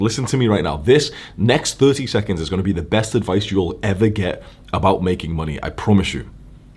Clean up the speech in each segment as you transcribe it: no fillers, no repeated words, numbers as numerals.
Listen to me right now. This next 30 seconds is going to be the best advice you'll ever get about making money. I promise you.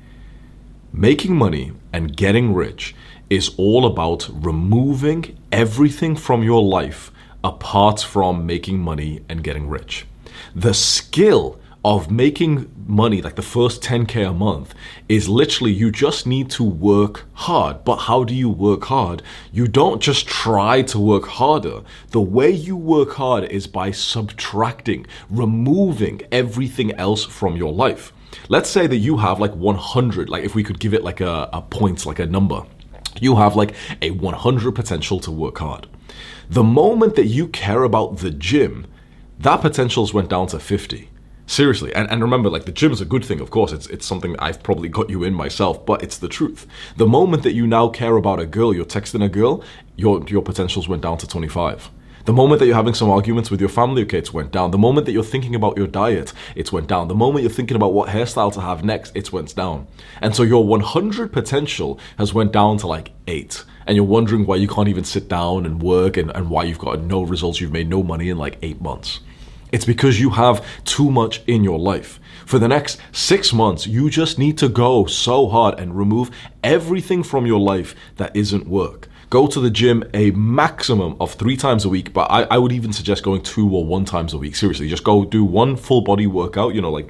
Making money and getting rich is all about removing everything from your life apart from making money and getting rich. The skill of making money, like the first 10K a month, is literally you just need to work hard. But how do you work hard? You don't just try to work harder. The way you work hard is by subtracting, removing everything else from your life. Let's say that you have like 100, like if we could give it like a point, like a number, you have like a 100 potential to work hard. The moment that you care about the gym, that potential's went down to 50. Seriously, and remember, like the gym is a good thing, of course, it's something I've probably got you in myself, but it's the truth. The moment that you now care about a girl, you're texting a girl, your potentials went down to 25. The moment that you're having some arguments with your family, okay, it's went down. The moment that you're thinking about your diet, it's went down. The moment you're thinking about what hairstyle to have next, it's went down. And so your 100 potential has went down to like 8. And you're wondering why you can't even sit down and work and why you've got no results, you've made no money in like 8 months. It's because you have too much in your life. For the next 6 months, you just need to go so hard and remove everything from your life that isn't work. Go to the gym a maximum of 3 times a week, but I would even suggest going 2 or 1 times a week. Seriously, just go do 1 full body workout, like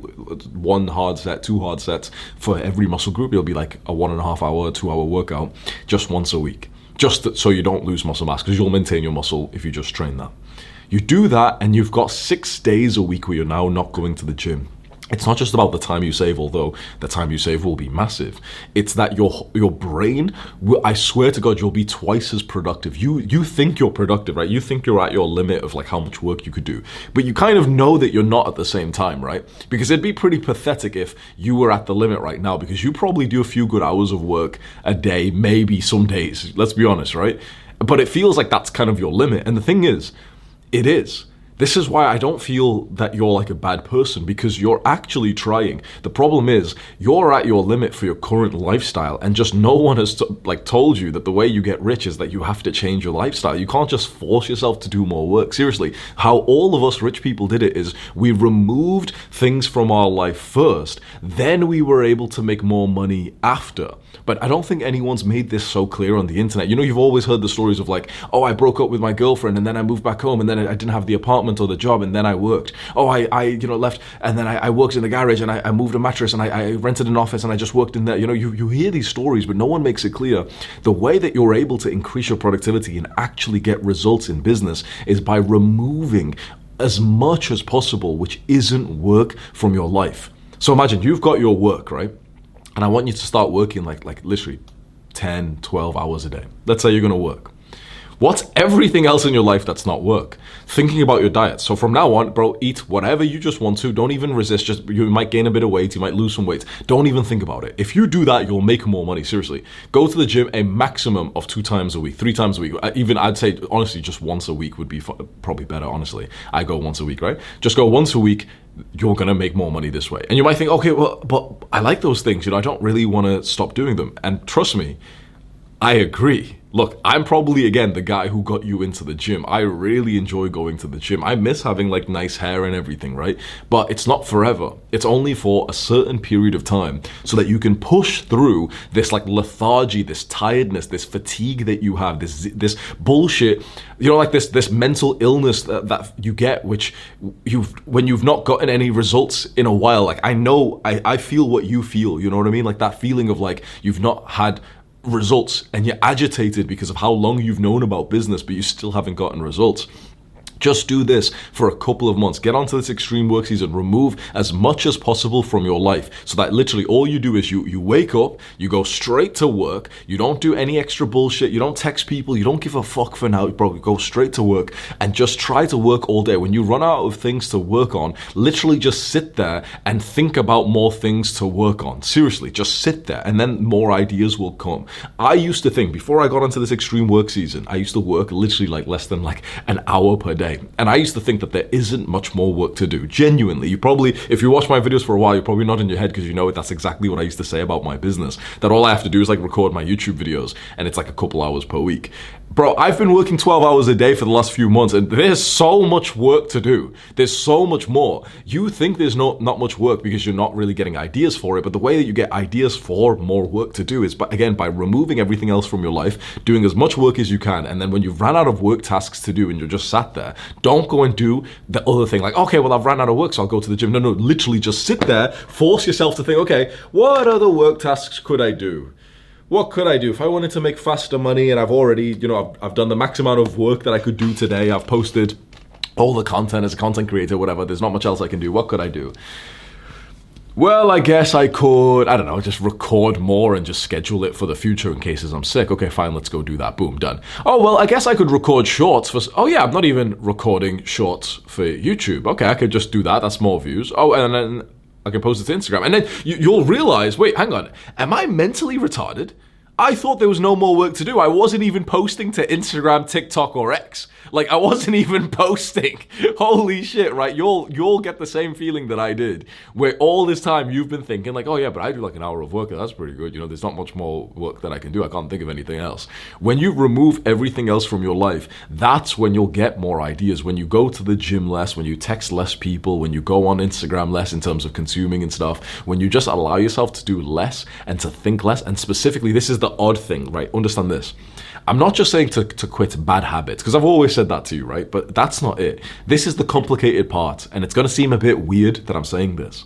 1 hard set, 2 hard sets for every muscle group. It'll be like a 1.5 hour, 2 hour workout just once a week. Just so you don't lose muscle mass, because you'll maintain your muscle if you just train that. You do that and you've got 6 days a week where you're now not going to the gym. It's not just about the time you save, although the time you save will be massive. It's that your brain, I swear to God, you'll be twice as productive. You think you're productive, right? You think you're at your limit of like how much work you could do. But you kind of know that you're not at the same time, right? Because it'd be pretty pathetic if you were at the limit right now, because you probably do a few good hours of work a day, maybe some days. Let's be honest, right? But it feels like that's kind of your limit. And the thing is, it is. This is why I don't feel that you're like a bad person, because you're actually trying. The problem is you're at your limit for your current lifestyle, and just no one has told you that the way you get rich is that you have to change your lifestyle. You can't just force yourself to do more work. Seriously, how all of us rich people did it is we removed things from our life first, then we were able to make more money after. But I don't think anyone's made this so clear on the internet. You've always heard the stories of like, oh, I broke up with my girlfriend and then I moved back home and then I didn't have the apartment or the job and then I worked. Oh, I left and then I worked in the garage and I moved a mattress and I rented an office and I just worked in there. You hear these stories, but no one makes it clear. The way that you're able to increase your productivity and actually get results in business is by removing as much as possible which isn't work from your life. So imagine you've got your work, right? And I want you to start working like literally 10, 12 hours a day. Let's say you're going to work. What's everything else in your life that's not work? Thinking about your diet. So from now on, bro, eat whatever you just want to. Don't even resist. You might gain a bit of weight. You might lose some weight. Don't even think about it. If you do that, you'll make more money. Seriously. Go to the gym a maximum of 2 times a week, 3 times a week. Even I'd say, honestly, just once a week would be probably better, honestly. I go once a week, right? Just go once a week. You're going to make more money this way. And you might think, okay, well, but I like those things. I don't really want to stop doing them. And trust me, I agree. Look, I'm probably, again, the guy who got you into the gym. I really enjoy going to the gym. I miss having like nice hair and everything, right? But it's not forever. It's only for a certain period of time so that you can push through this like lethargy, this tiredness, this fatigue that you have, this bullshit, like this mental illness that you get, which when you've not gotten any results in a while. Like I feel what you feel, you know what I mean? Like that feeling of like you've not had results and you're agitated because of how long you've known about business, but you still haven't gotten results. Just do this for a couple of months. Get onto this extreme work season. Remove as much as possible from your life so that literally all you do is you wake up, you go straight to work, you don't do any extra bullshit, you don't text people, you don't give a fuck for now, bro. You go straight to work and just try to work all day. When you run out of things to work on, literally just sit there and think about more things to work on. Seriously, just sit there and then more ideas will come. I used to think, before I got into this extreme work season, I used to work literally like less than like an hour per day. day. And I used to think that there isn't much more work to do. Genuinely, you probably, if you watch my videos for a while, you're probably nodding your head because you know it. That's exactly what I used to say about my business. That all I have to do is like record my YouTube videos and it's like a couple hours per week. Bro, I've been working 12 hours a day for the last few months and there's so much work to do. There's so much more. You think there's not much work because you're not really getting ideas for it, but the way that you get ideas for more work to do is, by removing everything else from your life, doing as much work as you can, and then when you've ran out of work tasks to do and you're just sat there, don't go and do the other thing like, okay, well, I've ran out of work, so I'll go to the gym. No, literally just sit there, force yourself to think, okay, what other work tasks could I do? What could I do? If I wanted to make faster money and I've already, I've done the max amount of work that I could do today, I've posted all the content as a content creator, whatever, there's not much else I can do. What could I do? Well, I guess I could, I don't know, just record more and just schedule it for the future in cases I'm sick. Okay, fine, let's go do that. Boom, done. Oh, well, I guess I could record shorts for, oh yeah, I'm not even recording shorts for YouTube. Okay, I could just do that. That's more views. Oh, and then I can post it to Instagram. And then you'll realize, wait, hang on, am I mentally retarded? I thought there was no more work to do. I wasn't even posting to Instagram, TikTok, or X. Like, I wasn't even posting. Holy shit, right? You'll get the same feeling that I did, where all this time you've been thinking like, oh yeah, but I do like an hour of work, and that's pretty good. There's not much more work that I can do. I can't think of anything else. When you remove everything else from your life, that's when you'll get more ideas. When you go to the gym less, when you text less people, when you go on Instagram less in terms of consuming and stuff, when you just allow yourself to do less and to think less, and specifically, this is the odd thing, right? Understand this. I'm not just saying to quit bad habits, because I've always said that to you, right? But that's not it. This is the complicated part, and it's going to seem a bit weird that I'm saying this.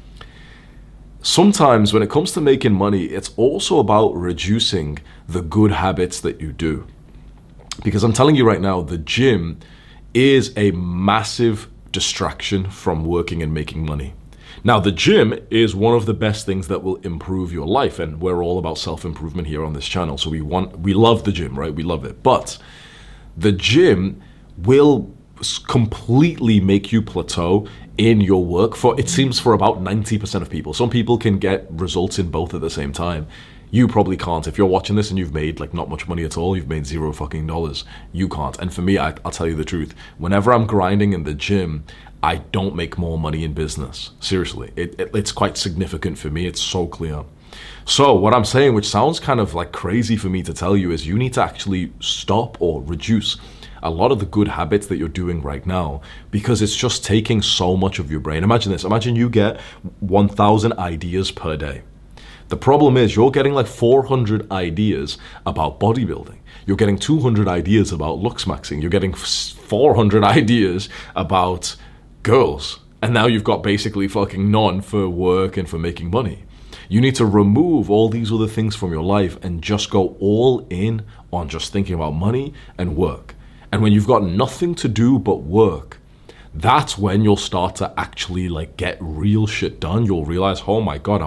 Sometimes when it comes to making money, it's also about reducing the good habits that you do. Because I'm telling you right now, the gym is a massive distraction from working and making money. Now, the gym is one of the best things that will improve your life, and we're all about self-improvement here on this channel. So we love the gym, right? We love it. But the gym will completely make you plateau in your work for about 90% of people. Some people can get results in both at the same time. You probably can't. If you're watching this and you've made like not much money at all, you've made $0 fucking dollars. You can't. And for me, I'll tell you the truth. Whenever I'm grinding in the gym, I don't make more money in business. Seriously, it's quite significant for me. It's so clear. So what I'm saying, which sounds kind of like crazy for me to tell you, is you need to actually stop or reduce a lot of the good habits that you're doing right now, because it's just taking so much of your brain. Imagine this. Imagine you get 1,000 ideas per day. The problem is you're getting like 400 ideas about bodybuilding. You're getting 200 ideas about looks maxing. You're getting 400 ideas about girls. And now you've got basically fucking none for work and for making money. You need to remove all these other things from your life and just go all in on just thinking about money and work. And when you've got nothing to do but work, that's when you'll start to actually like get real shit done. You'll realize, oh my God,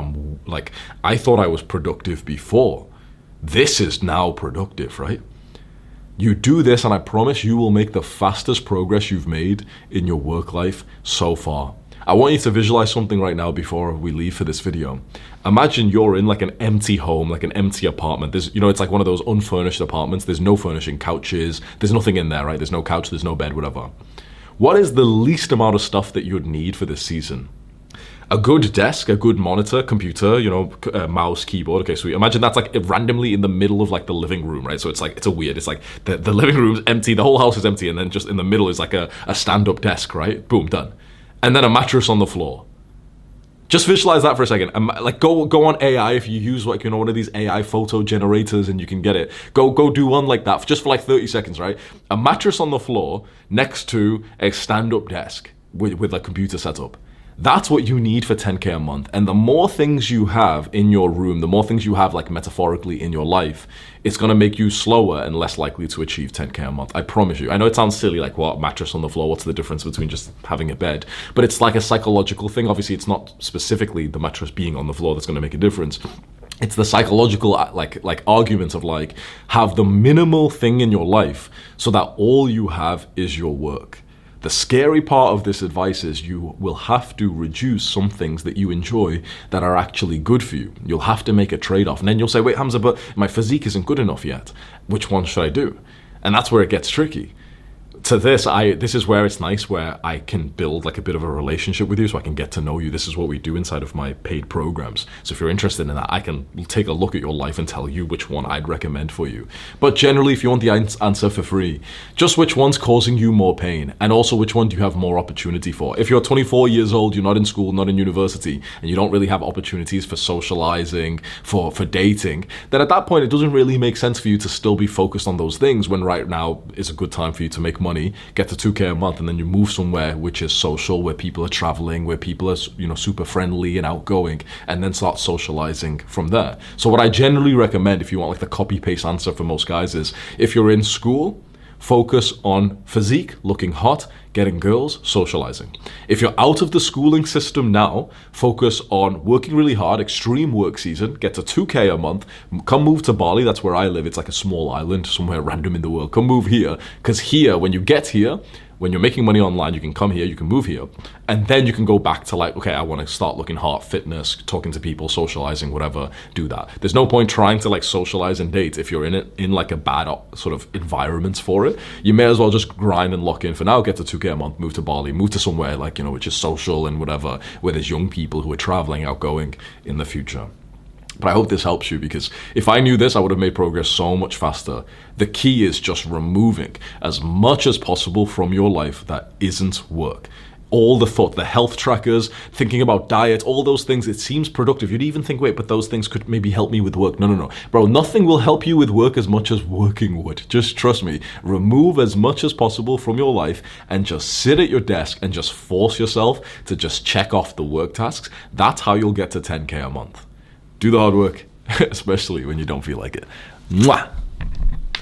I thought I was productive before. This is now productive, right? You do this and I promise you will make the fastest progress you've made in your work life so far. I want you to visualize something right now before we leave for this video. Imagine you're in like an empty home, like an empty apartment. There's, it's like one of those unfurnished apartments. There's no furnishing, couches. There's nothing in there, right? There's no couch, there's no bed, whatever. What is the least amount of stuff that you would need for this season? A good desk, a good monitor, computer, mouse, keyboard. Okay, sweet. Imagine that's like randomly in the middle of like the living room, right? So it's like, it's like the living room's empty, the whole house is empty, and then just in the middle is like a stand-up desk, right? Boom, done. And then a mattress on the floor. Just visualize that for a second. Like go on AI if you use like one of these AI photo generators and you can get it. Go do one like that just for like 30 seconds, right? A mattress on the floor next to a stand-up desk with a computer setup. That's what you need for 10K a month. And the more things you have in your room, the more things you have like metaphorically in your life, it's going to make you slower and less likely to achieve 10K a month. I promise you. I know it sounds silly, like what, mattress on the floor, what's the difference between just having a bed? But it's like a psychological thing. Obviously, it's not specifically the mattress being on the floor that's going to make a difference. It's the psychological like argument of like, have the minimal thing in your life so that all you have is your work. The scary part of this advice is you will have to reduce some things that you enjoy that are actually good for you. You'll have to make a trade-off. And then you'll say, wait, Hamza, but my physique isn't good enough yet. Which one should I do? And that's where it gets tricky. to this, this is where it's nice, where I can build like a bit of a relationship with you, so I can get to know you. This is what we do inside of my paid programs. So if you're interested in that, I can take a look at your life and tell you which one I'd recommend for you. But generally, if you want the answer for free, just which one's causing you more pain, and also which one do you have more opportunity for. If you're 24 years old, you're not in school, not in university, and you don't really have opportunities for socializing, for dating, then at that point it doesn't really make sense for you to still be focused on those things, when right now is a good time for you to make money, get to 2K a month, and then you move somewhere which is social, where people are traveling, where people are, super friendly and outgoing, and then start socializing from there. So what I generally recommend, if you want like the copy paste answer for most guys, is if you're in school, focus on physique, looking hot, getting girls, socializing. If you're out of the schooling system now, focus on working really hard, extreme work season, get to 2K a month, come move to Bali, that's where I live, it's like a small island somewhere random in the world, come move here, because here, when you get here, when you're making money online, you can come here, you can move here, and then you can go back to like, okay, I want to start looking hot, fitness, talking to people, socializing, whatever, do that. There's no point trying to like socialize and date if you're in like a bad sort of environment for it. You may as well just grind and lock in for now, get to 2K a month, move to Bali, move to somewhere like, which is social and whatever, where there's young people who are traveling, outgoing in the future. But I hope this helps you, because if I knew this, I would have made progress so much faster. The key is just removing as much as possible from your life that isn't work. All the thought, the health trackers, thinking about diet, all those things, it seems productive. You'd even think, wait, but those things could maybe help me with work. No. Bro, nothing will help you with work as much as working would. Just trust me. Remove as much as possible from your life and just sit at your desk and just force yourself to just check off the work tasks. That's how you'll get to 10K a month. Do the hard work, especially when you don't feel like it. Mwah!